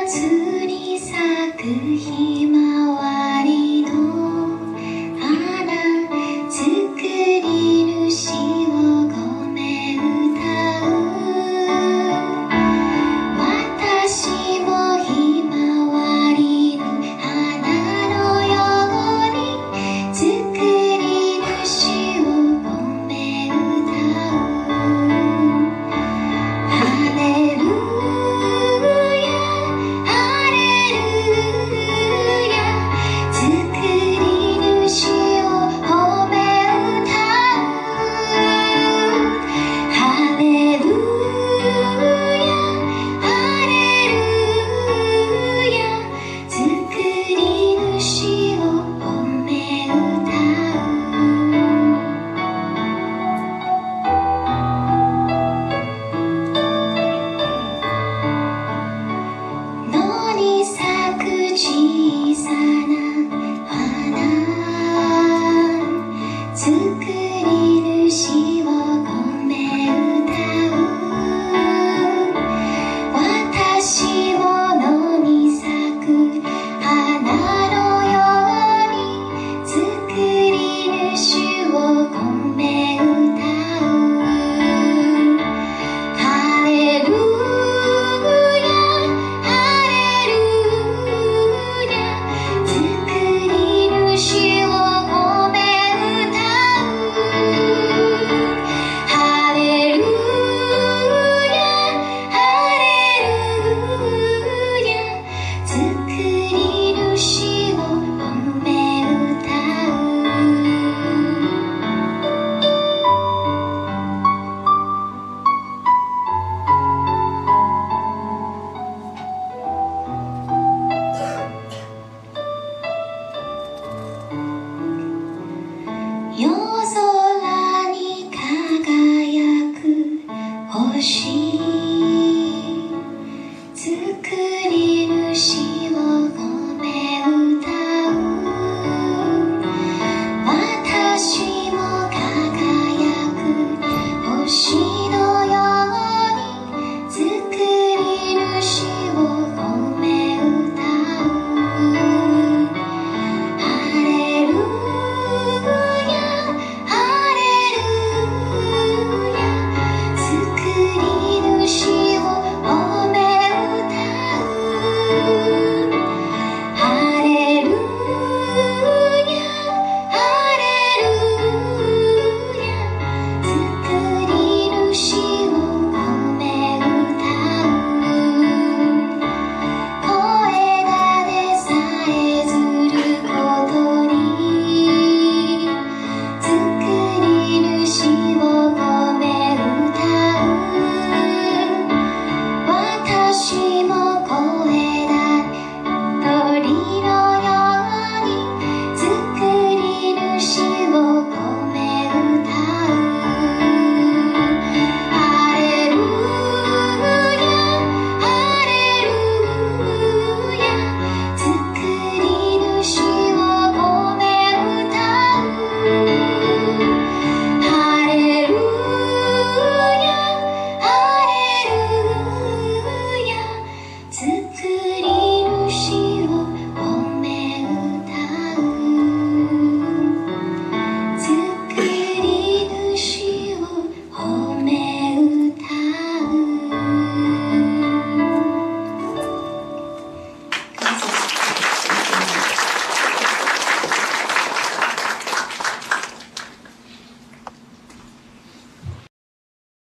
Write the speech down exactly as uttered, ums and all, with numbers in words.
夏に咲くひまわりの花作り主をごめん歌う。私もひまわりの花のように作り主をごめん歌う。ハレルヤハレルヤ作り主を褒め歌う。ハレルヤハレルヤ作り主を褒め歌う。野に咲く小さな花作り主をごめん歌う。私も野に咲く花のように作り主をごめん歌う。ハレルヤハレルヤ作り主を褒め歌う。ハレルヤハレルヤ作り主を褒め歌う。夜空に輝く星作り主